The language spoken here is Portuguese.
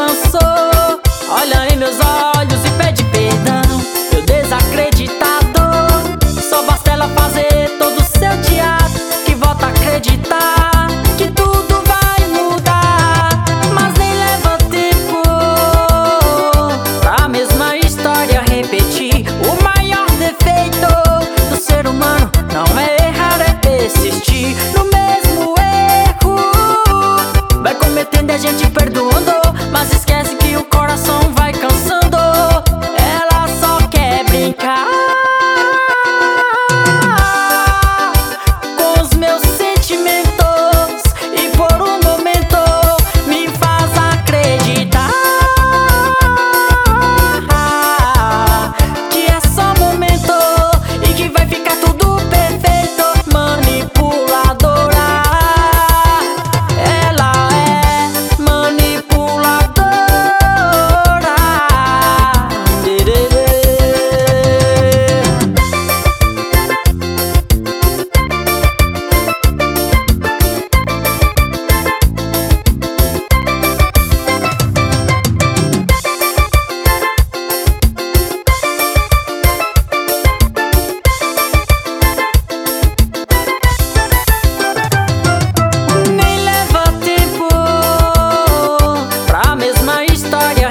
avançou, olha em meus olhos e pede perdão. Eu desacreditado, só basta ela fazer todo o seu teatro que volta a acreditar que tudo vai mudar. Mas nem leva tempo pra mesma história repetir. O maior defeito do ser humano não é errar, é persistir no mesmo erro. Vai cometendo e a gente perdoando, mas esquece que o coração vai cansando. Ela só quer brincar com os meus sentimentos e por um momento me faz acreditar que é só momento e que vai ficar tudo perfeito. Manipuladora, ela é manipuladora. Nem leva tempo pra mesma história